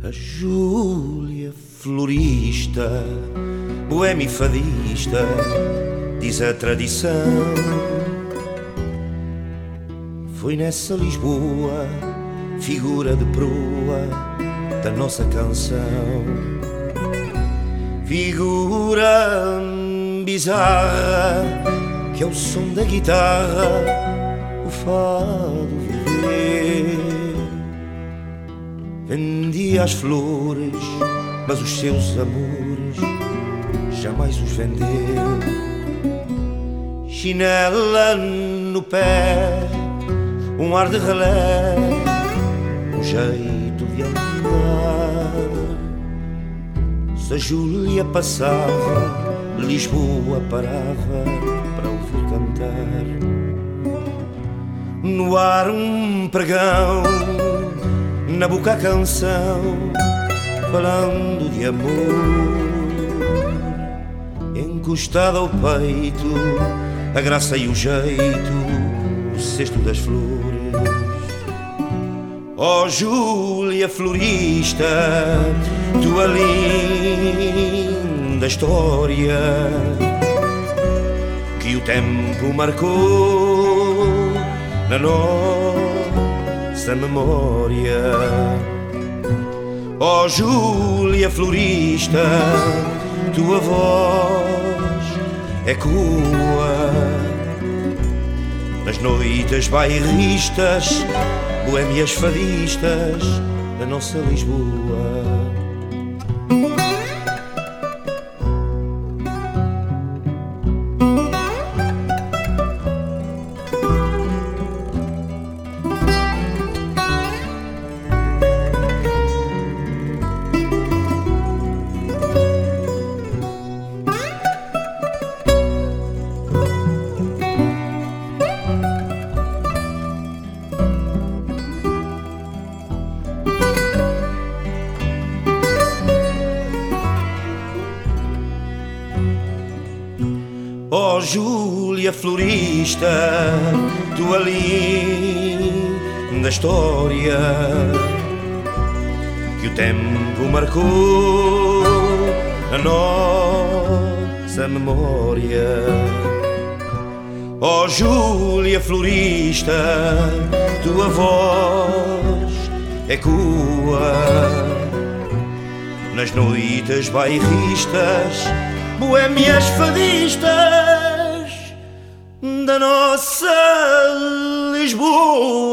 A Júlia florista, boêmia e fadista, diz a tradição. Foi nessa Lisboa, figura de proa da nossa canção. Figura bizarra, que é o som da guitarra, o fado viver. Vendia as flores, mas os seus amores jamais os vendeu. Chinela no pé, um ar de relé, um jeito de andar. Se a Júlia passava, Lisboa parava para ouvir cantar. No ar um pregão, na boca a canção, falando de amor. Encostada ao peito, a graça e o jeito, o cesto das flores. Oh Júlia florista, tua linda história, que o tempo marcou na nossa memória. Oh Júlia florista, tua voz ecoa nas noites bairristas, boêmias fadistas da nossa Lisboa. Oh Júlia florista, tua linda história, que o tempo marcou na nossa memória. Oh Júlia florista, tua voz ecoa nas noites bairristas, boêmias fadistas da nossa Lisboa.